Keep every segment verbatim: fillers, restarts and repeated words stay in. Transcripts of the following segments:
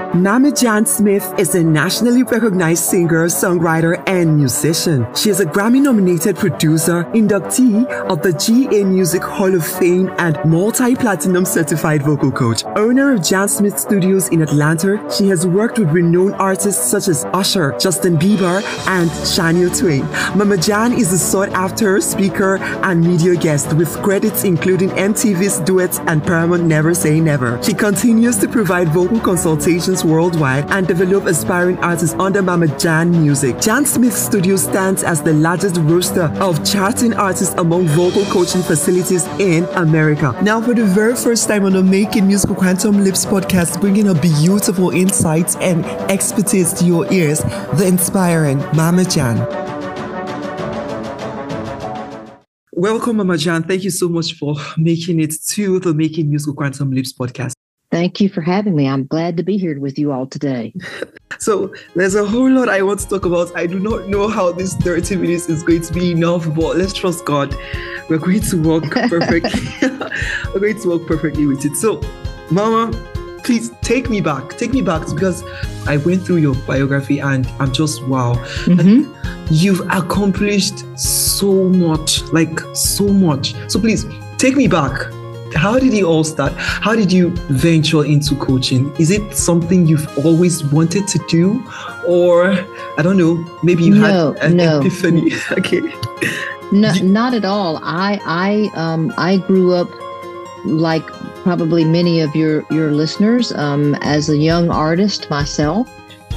Mama Jan Smith is a nationally recognized singer, songwriter, and musician. She is a Grammy-nominated producer, inductee of the G A Music Hall of Fame, and multi-platinum certified vocal coach. Owner of Jan Smith Studios in Atlanta, she has worked with renowned artists such as Usher, Justin Bieber, and Shania Twain. Mama Jan is a sought-after speaker and media guest with credits including M T V's Duets and Paramount Never Say Never. She continues to provide vocal consultations worldwide and develop aspiring artists under Mama Jan Music. Jan Smith Studio stands as the largest roster of charting artists among vocal coaching facilities in America. Now, for the very first time on the Making Musical Quantum Leaps podcast, bringing a beautiful insights and expertise to your ears, the inspiring Mama Jan. Welcome, Mama Jan. Thank you so much for making it to the Making Musical Quantum Leaps podcast. Thank you for having me. I'm glad to be here with you all today. So there's a whole lot I want to talk about. I do not know how this thirty minutes is going to be enough, but let's trust God. We're going to work perfectly. We're going to work perfectly with it. So, Mama, please take me back. Take me back because I went through your biography and I'm just wow. Mm-hmm. You've accomplished so much, like so much. So please take me back. How did it all start? How did you venture into coaching? Is it something you've always wanted to do? Or, I don't know, maybe you no, had an no. epiphany? Okay. No, not at all. I I um I grew up like probably many of your, your listeners um, as a young artist myself.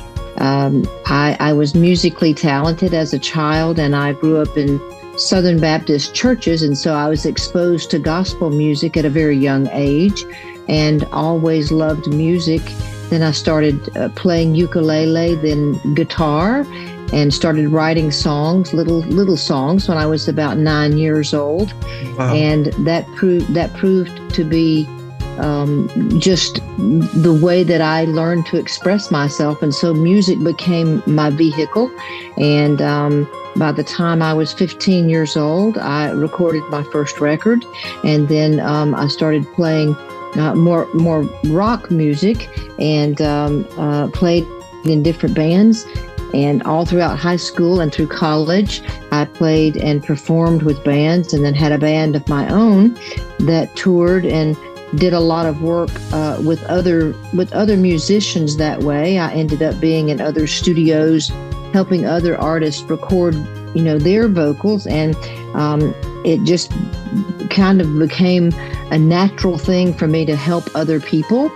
Um, I, I was musically talented as a child, and I grew up in Southern Baptist churches, and so I was exposed to gospel music at a very young age and always loved music. Then I started uh, playing ukulele, then guitar, and started writing songs, little little songs when I was about nine years old. Wow. And that proved that proved to be um, just the way that I learned to express myself. And so music became my vehicle. And um, by the time I was fifteen years old, I recorded my first record, and then um, I started playing uh, more more rock music, and um, uh, played in different bands. And all throughout high school and through college, I played and performed with bands, and then had a band of my own that toured and did a lot of work uh, with other with other musicians that way. I ended up being in other studios, helping other artists record, you know, their vocals, and um, it just kind of became a natural thing for me to help other people.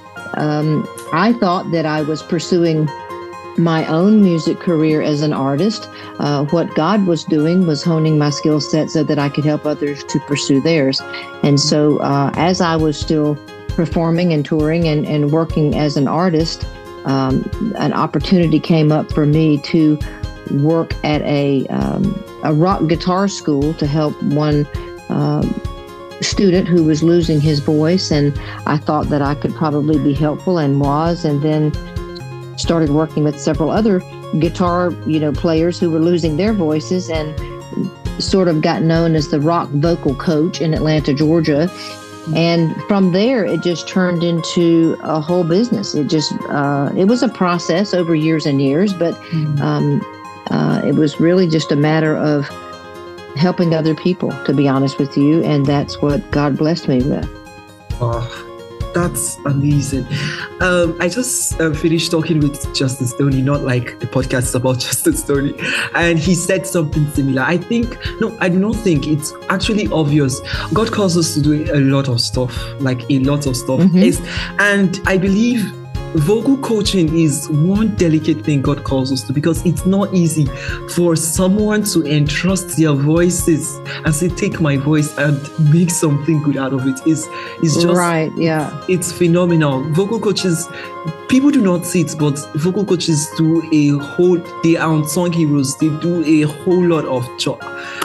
Um, I thought that I was pursuing my own music career as an artist. Uh, what God was doing was honing my skill set so that I could help others to pursue theirs. And so uh, as I was still performing and touring and, and working as an artist, um, an opportunity came up for me to work at a, um, a rock guitar school to help one um, student who was losing his voice. And I thought that I could probably be helpful, and was, and then started working with several other guitar, you know, players who were losing their voices, and sort of got known as the rock vocal coach in Atlanta, Georgia. And from there, it just turned into a whole business. It just, uh, it was a process over years and years, but um, uh, it was really just a matter of helping other people, to be honest with you. And that's what God blessed me with. Oh. That's amazing. Um, I just uh, finished talking with Justin Stoney, not like the podcast is about Justin Stoney, and he said something similar. I think, no, I do not think it's actually obvious. God calls us to do a lot of stuff, like a lot of stuff. Mm-hmm. It's, and I believe vocal coaching is one delicate thing God calls us to, because it's not easy for someone to entrust their voices and say, take my voice and make something good out of it. It's, it's just, right, yeah. It's phenomenal. Vocal coaches, people do not see it, but vocal coaches do a whole, they are unsung heroes. They do a whole lot of job.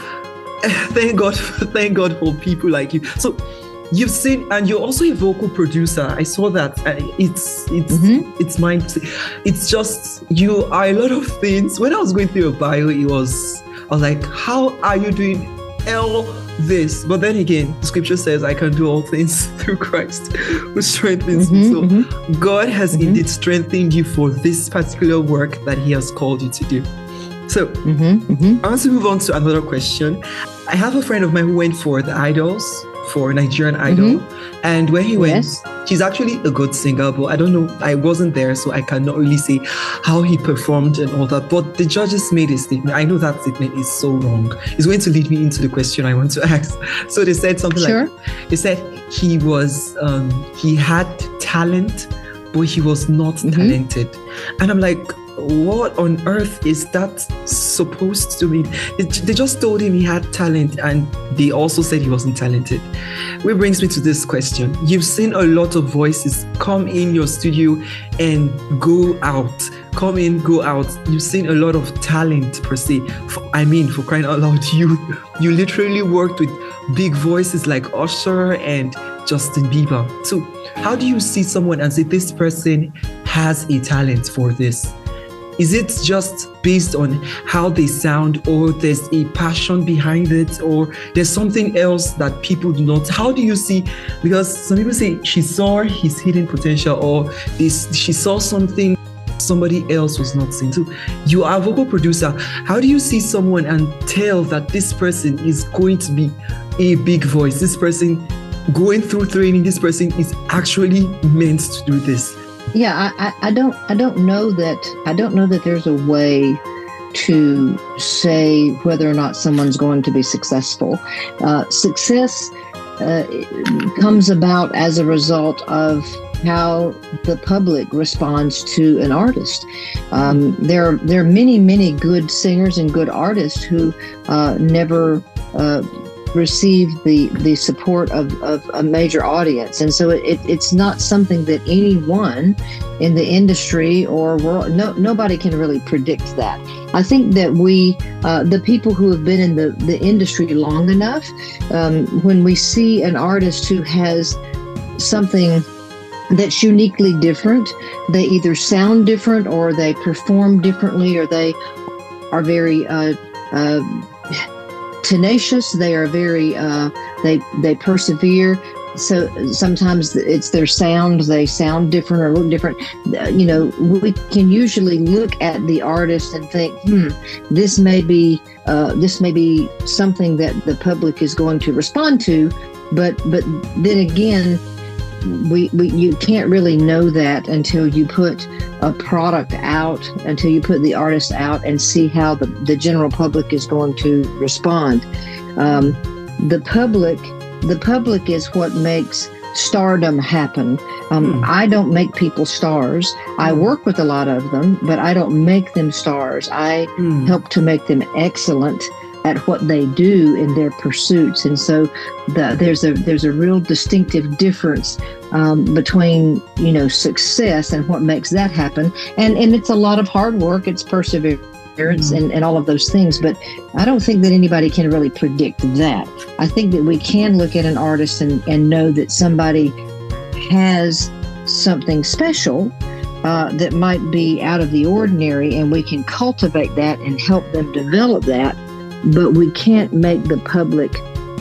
Thank God, thank God for people like you. So, you've seen, and you're also a vocal producer. I saw that. Uh, it's it's mm-hmm. it's mind. It's just, you are a lot of things. When I was going through your bio, it was I was like, how are you doing all this. But then again, the scripture says, I can do all things through Christ who strengthens mm-hmm, me. So mm-hmm. God has mm-hmm. indeed strengthened you for this particular work that he has called you to do. So mm-hmm, mm-hmm. I want to move on to another question. I have a friend of mine who went for the Idols, for Nigerian Idol. Mm-hmm. And when he went, yes. he's actually a good singer, but I don't know, I wasn't there, so I cannot really say how he performed and all that. But the judges made a statement. I know that statement is so wrong. It's going to lead me into the question I want to ask. So they said something sure. like, they said he was, um, he had talent, but he was not mm-hmm. talented. And I'm like, what on earth is that supposed to mean? They just told him he had talent, and they also said he wasn't talented. Which brings me to this question. You've seen a lot of voices come in your studio and go out. Come in, go out. You've seen a lot of talent per se. For, I mean, for crying out loud, you, you literally worked with big voices like Usher and Justin Bieber. So how do you see someone and say this person has a talent for this? Is it just based on how they sound, or there's a passion behind it, or there's something else that people do not? How do you see? Because some people say she saw his hidden potential, or this, she saw something somebody else was not seeing. So you are a vocal producer. How do you see someone and tell that this person is going to be a big voice? This person going through training, this person is actually meant to do this. Yeah, I, I don't I don't know that I don't know that there's a way to say whether or not someone's going to be successful. Uh, success uh, comes about as a result of how the public responds to an artist. Um, there, there are many, many good singers and good artists who uh, never uh, receive the the support of, of a major audience, and so it, it's not something that anyone in the industry or world, no nobody can really predict that. I think that we uh, the people who have been in the the industry long enough, um, when we see an artist who has something that's uniquely different, they either sound different, or they perform differently, or they are very uh, uh, tenacious. They are very, uh, they they persevere. So sometimes it's their sound. They sound different or look different. You know, we can usually look at the artist and think, hmm, this may be uh, this may be something that the public is going to respond to. But but then again, we, we you can't really know that until you put a product out, until you put the artist out and see how the, the general public is going to respond. Um, the public, the public is what makes stardom happen. Um, mm. I don't make people stars. I work with a lot of them, but I don't make them stars. I mm. help to make them excellent at what they do in their pursuits. And so the, there's a there's a real distinctive difference um, between, you know, success and what makes that happen. And and it's a lot of hard work. It's perseverance mm-hmm. and, and all of those things. But I don't think that anybody can really predict that. I think that we can look at an artist and, and know that somebody has something special uh, that might be out of the ordinary, and we can cultivate that and help them develop that. But we can't make the public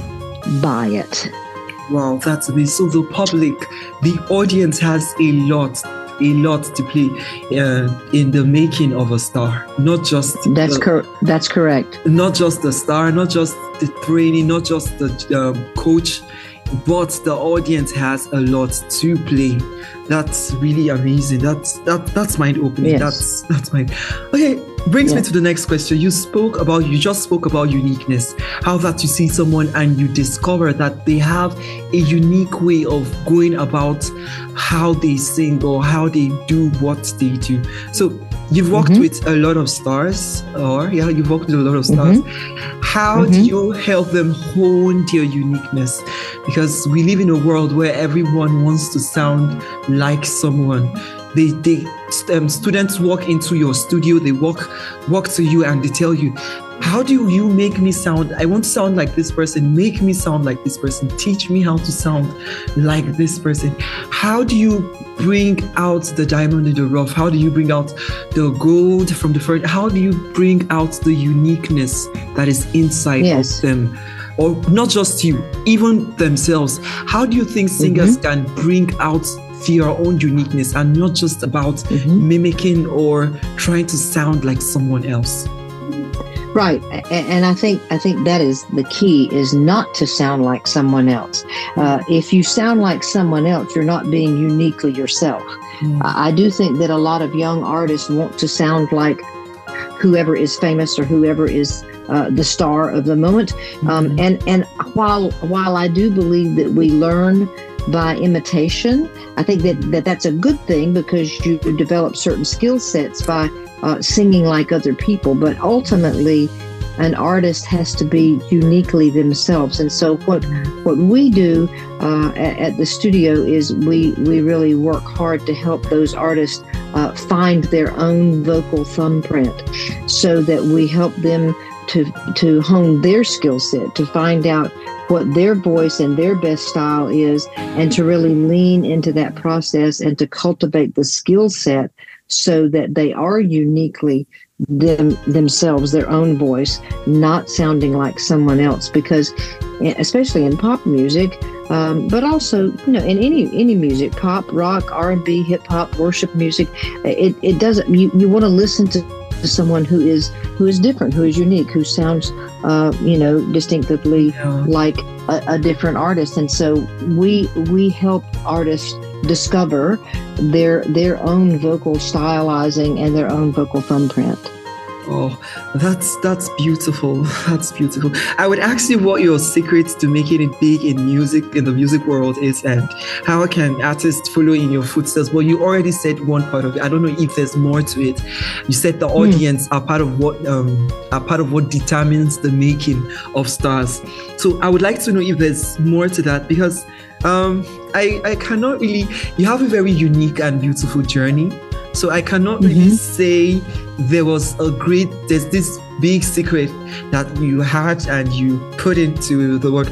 buy it. Wow, that's amazing. So the public, the audience has a lot, a lot to play uh, in the making of a star. Not just that's the, cor- that's correct. Not just the star, not just the training, not just the um, coach, but the audience has a lot to play. That's really amazing. That's that that's mind opening. Yes. That's that's mind. Okay. Brings yeah. me to the next question. You spoke about, you just spoke about uniqueness, how that you see someone and you discover that they have a unique way of going about how they sing or how they do what they do. So you've worked mm-hmm. with a lot of stars, or yeah, you've worked with a lot of stars. Mm-hmm. How mm-hmm. do you help them hone their uniqueness? Because we live in a world where everyone wants to sound like someone. They, they um, students walk into your studio, they walk, walk to you and they tell you, how do you make me sound? I want to sound like this person. Make me sound like this person. Teach me how to sound like this person. How do you bring out the diamond in the rough? How do you bring out the gold from the first? How do you bring out the uniqueness that is inside yes. of them? or not just you, even themselves, how do you think singers mm-hmm. can bring out their own uniqueness and not just about mm-hmm. mimicking or trying to sound like someone else? Right, and I think I think that is the key, is not to sound like someone else. Uh, if you sound like someone else, you're not being uniquely yourself. Mm. I do think that a lot of young artists want to sound like whoever is famous or whoever is uh, the star of the moment. Um, mm-hmm. And and while while I do believe that we learn by imitation, I think that, that that's a good thing, because you develop certain skill sets by uh, singing like other people. But ultimately, an artist has to be uniquely themselves. And so what what we do uh, at, at the studio is we, we really work hard to help those artists uh, find their own vocal thumbprint, so that we help them to to hone their skill set, to find out what their voice and their best style is, and to really lean into that process and to cultivate the skill set so that they are uniquely them themselves, their own voice, not sounding like someone else. Because especially in pop music, um, but also, you know, in any any music, pop, rock, R and B, hip hop, worship music, it, it doesn't, you, you want to listen to to someone who is who is different, who is unique, who sounds, uh, you know, distinctively yeah. like a, a different artist. And so we we help artists discover their their own vocal stylizing and their own vocal thumbprint. Oh, that's that's beautiful. That's beautiful. I would ask you what your secrets to making it big in music, in the music world is, and how can artists follow in your footsteps? Well, you already said one part of it. I don't know if there's more to it. You said the audience mm. are part of what um, are part of what determines the making of stars. So I would like to know if there's more to that, because um, I I cannot really. You have a very unique and beautiful journey. So I cannot really mm-hmm. say there was a great, there's this big secret that you had and you put into the work.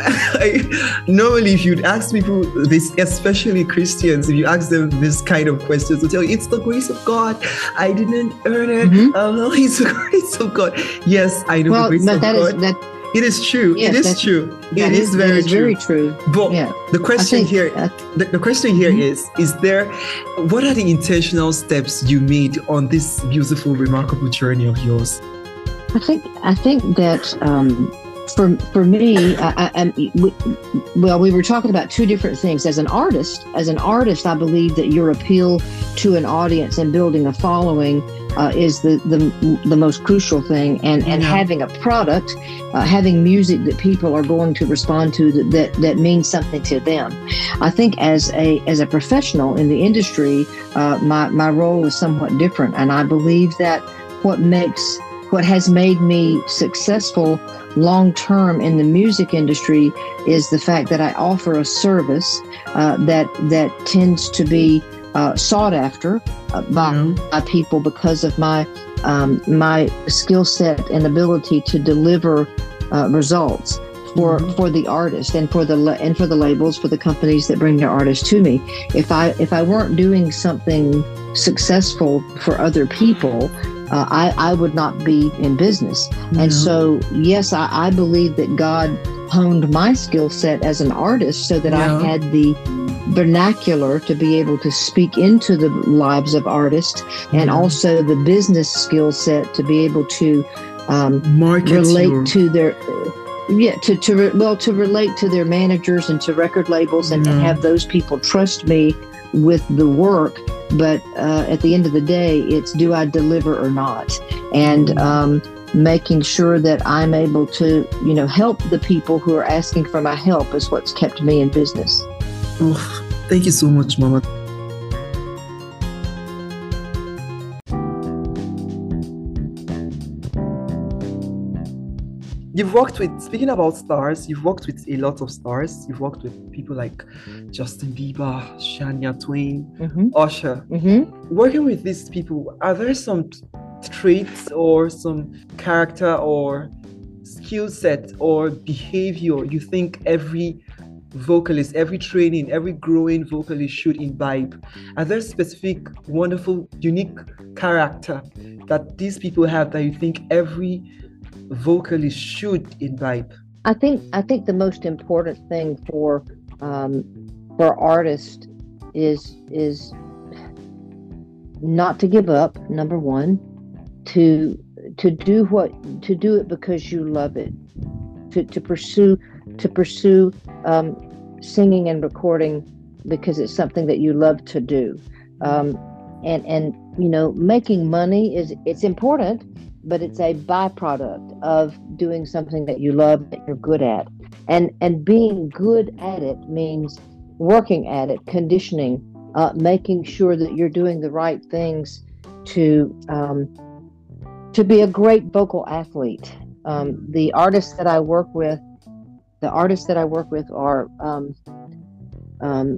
I, normally, if you'd ask people this, especially Christians, if you ask them this kind of questions, they'll tell you, it's the grace of God. I didn't earn it. Mm-hmm. Um, it's the grace of God. Yes, I know well, the grace but of that God. Is, that- It is true. Yes, it is true. It is, is very is true. very true. But yeah. the question think, here, uh, the, the question here mm-hmm. is: Is there? What are the intentional steps you made on this beautiful, remarkable journey of yours? I think. I think that um, for for me, I, I, I, we, well, we were talking about two different things. As an artist, as an artist, I believe that your appeal to an audience and building a following Uh, is the, the the most crucial thing, and and yeah. having a product, uh, having music that people are going to respond to, that, that that means something to them. I think as a as a professional in the industry, uh, my my role is somewhat different, and I believe that what makes what has made me successful long term in the music industry is the fact that I offer a service uh, that that tends to be Uh, sought after uh, by, mm-hmm. by people because of my um, my skill set and ability to deliver uh, results for mm-hmm. for the artist and for the la- and for the labels, for the companies that bring their artists to me. If I if I weren't doing something successful for other people, uh, I I would not be in business. Mm-hmm. And so, yes, I, I believe that God honed my skill set as an artist so that yeah. I had the vernacular to be able to speak into the lives of artists, and mm-hmm. also the business skill set to be able to um, relate your... to their yeah to to re, well to relate to their managers and to record labels, and, mm-hmm. and have those people trust me with the work. But uh, at the end of the day, it's do I deliver or not, and um, making sure that I'm able to you know help the people who are asking for my help is what's kept me in business. Oh, thank you so much, Mama. You've worked with, speaking about stars, you've worked with a lot of stars. You've worked with people like Justin Bieber, Shania Twain, mm-hmm. Usher. Mm-hmm. Working with these people, are there some traits or some character or skill set or behavior you think every vocalist, every training, every growing vocalist should imbibe? Are there specific, wonderful, unique character that these people have that you think every vocalist should imbibe? I think I think the most important thing for um, for artists is is not to give up. Number one, to to do what to do it because you love it. To to pursue to pursue um, singing and recording because it's something that you love to do. Um, and and you know, making money is it's important, but it's a byproduct of doing something that you love, that you're good at. And and being good at it means working at it, conditioning, uh, making sure that you're doing the right things to um, to be a great vocal athlete. Um, the artists that I work with, the artists that I work with are um, um,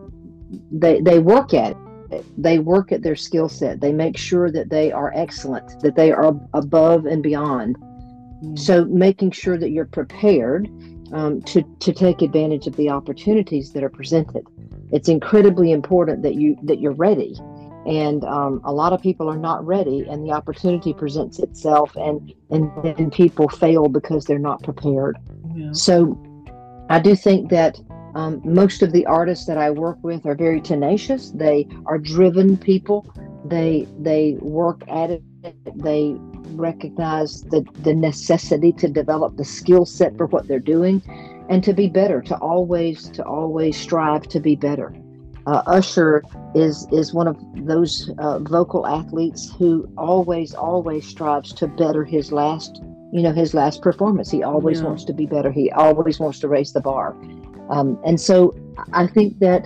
they they work at it. They work at their skill set. They make sure that they are excellent, that they are above and beyond. Mm. So making sure that you're prepared um, to, to take advantage of the opportunities that are presented. It's incredibly important that you that you're ready. And um, a lot of people are not ready, and the opportunity presents itself, and, and then people fail because they're not prepared. Yeah. So I do think that Um, most of the artists that I work with are very tenacious. They are driven people. They they work at it. They recognize the, the necessity to develop the skill set for what they're doing, and to be better. To always to always strive to be better. Uh, Usher is is one of those uh, vocal athletes who always always strives to better his last you know his last performance. He always yeah. wants to be better. He always wants to raise the bar. Um, and so I think that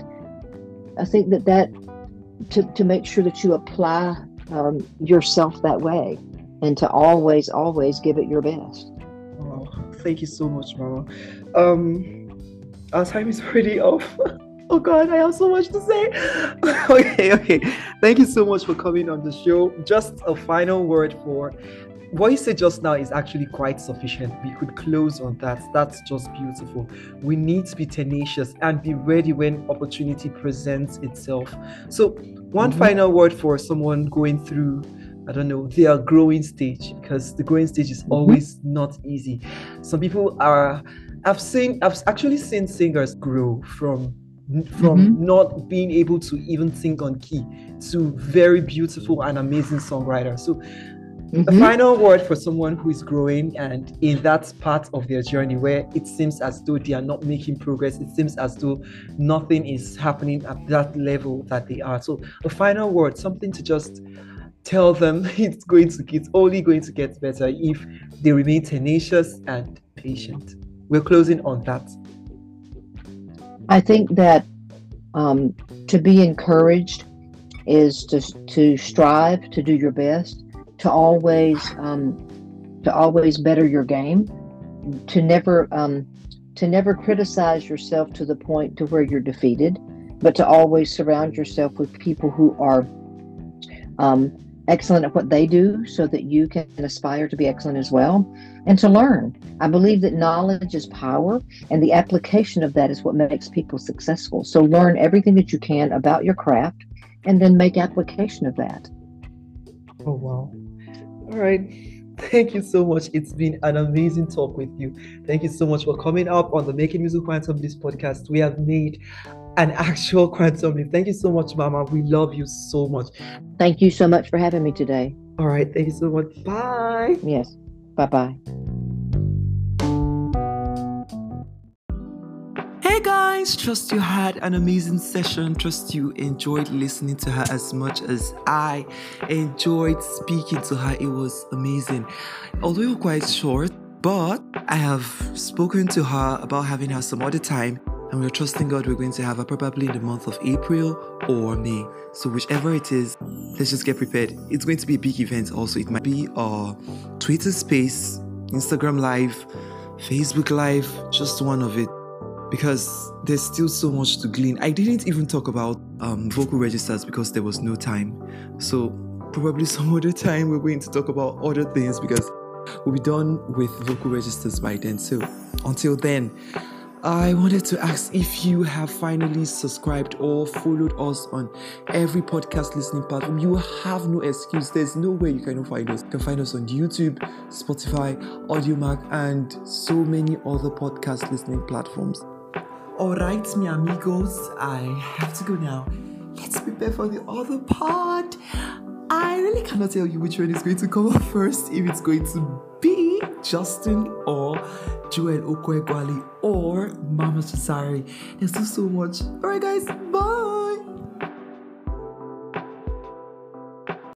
I think that that to, to make sure that you apply um, yourself that way, and to always, always give it your best. Oh, thank you so much, Mama. Um, our time is already off. Oh God, I have so much to say. okay, okay. Thank you so much for coming on the show. Just a final word for what you said just now is actually quite sufficient. We could close on that. That's just beautiful. We need to be tenacious and be ready when opportunity presents itself. So one mm-hmm. final word for someone going through, I don't know, their growing stage, because the growing stage is mm-hmm. always not easy. Some people are, I've seen, I've actually seen singers grow from from mm-hmm. not being able to even sing on key to very beautiful and amazing songwriters. So Mm-hmm. a final word for someone who is growing and in that part of their journey where it seems as though they are not making progress. It seems as though nothing is happening at that level that they are. So a final word, something to just tell them it's going to it's only going to get better if they remain tenacious and patient. We're closing on that. I think that um, to be encouraged is to to strive to do your best. To always, um, to always better your game, to never, um, to never criticize yourself to the point to where you're defeated, but to always surround yourself with people who are um, excellent at what they do, so that you can aspire to be excellent as well, and to learn. I believe that knowledge is power, and the application of that is what makes people successful. So learn everything that you can about your craft, and then make application of that. Oh wow. All right. Thank you so much. It's been an amazing talk with you. Thank you so much for coming up on the Making Music Quantum Leaps podcast. We have made an actual quantum leap. Thank you so much, Mama. We love you so much. Thank you so much for having me today. All right. Thank you so much. Bye. Yes. Bye-bye. Hey guys, trust you had an amazing session. Trust you enjoyed listening to her as much as I enjoyed speaking to her. It was amazing. Although quite short, but I have spoken to her about having her some other time, and we're trusting God we're going to have her probably in the month of April or May. So whichever it is, let's just get prepared. It's going to be a big event also. It might be a Twitter Space, Instagram Live, Facebook Live, just one of it. Because there's still so much to glean. I didn't even talk about um, vocal registers because there was no time. So probably some other time we're going to talk about other things, because we'll be done with vocal registers by then. So until then, I wanted to ask if you have finally subscribed or followed us on every podcast listening platform. You have no excuse. There's no way you cannot find us. You can find us on YouTube, Spotify, Audiomack, and so many other podcast listening platforms. Alright, mi amigos, I have to go now. Let's prepare for the other part. I really cannot tell you which one is going to come up first, if it's going to be Justin or Joel Okwegwali or Mama Chisari. There's still so much. Alright guys, bye!